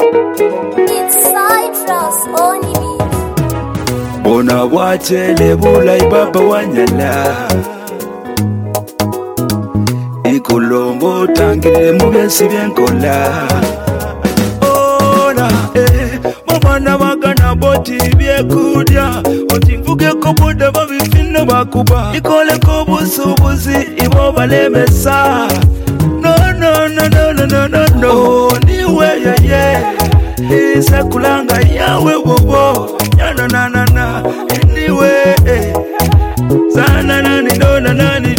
It's Citrus Only. Bona watele bulai baba wanyala Ikulongo tangile mubesi byenkola Ona Mwana wagana boti byekudya Otimvuge kobuda babifino bakuba Ikole kobusubuzi ibo balemesa No Niwe Isa kulanga yawe wowo na Anyway Sana nani nani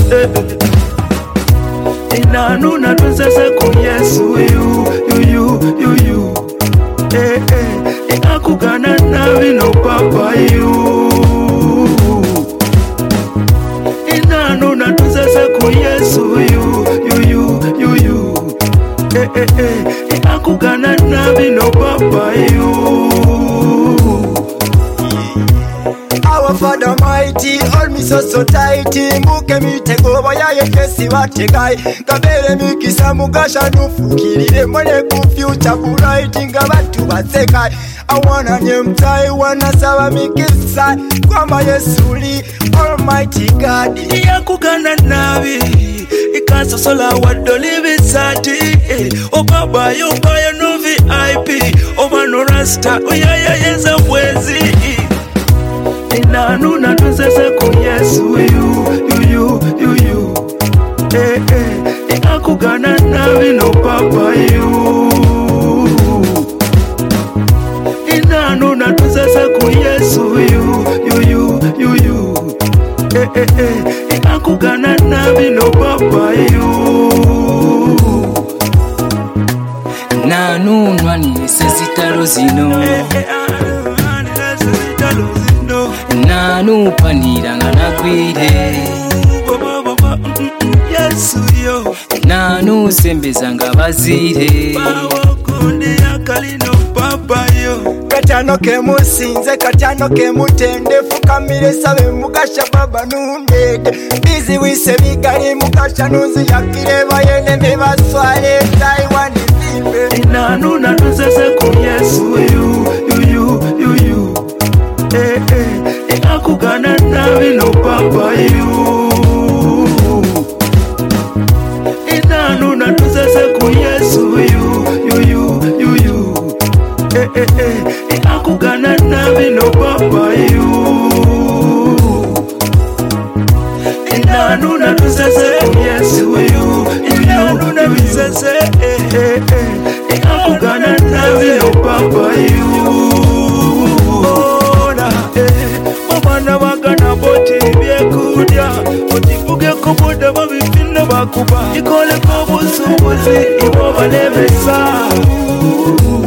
Inanu na tunzese ku Yesu you Akugana nawe no papa you Inanu na tunzese ku Yesu you Akugana nawe no papa you Our Father mighty, hold me so tighty. Mbuke mitego bayaye kesi bategai. Kabere mikisa mugasha nufukirire mwene ku future bright ngabatu basekai. I wanna nyemtai wana sawa mikisa kwamba Yesuli Almighty God. Yakugana nawe ikasa sola wadoli bisati O baba yombayo no VIP Oba no rasta uyaya yeza mwezi Inanu na tunzese ku Yesu you Akugana nawe no papa you Inanu na tunzese ku Yesu you Akugana nawe no papa you Nanu nwani sezitalo zino Nanu panira nganagwire Yesu yo Nanu sembeza ngabazire Bawokunde yakalino papa yo Katano ke musinze katano ke mutende fukamire sabe mugasha baba nundede Bizi wise bigari mugasha nuzi yakire bayene mebaswale Taiwani zimbe Inanu na tunzese ku Yesu you Akugana nawe no papa you Inanu na tunzese ku Yesu you Akugana nawe no papa you Inanu na tunzese ku Yesu Inanu na tunzese Akugana nawe no papa you Mwana wagana boti byekudya Otimvuge kobuda babifino bakuba Ikole kobusubuzi ibo balemesa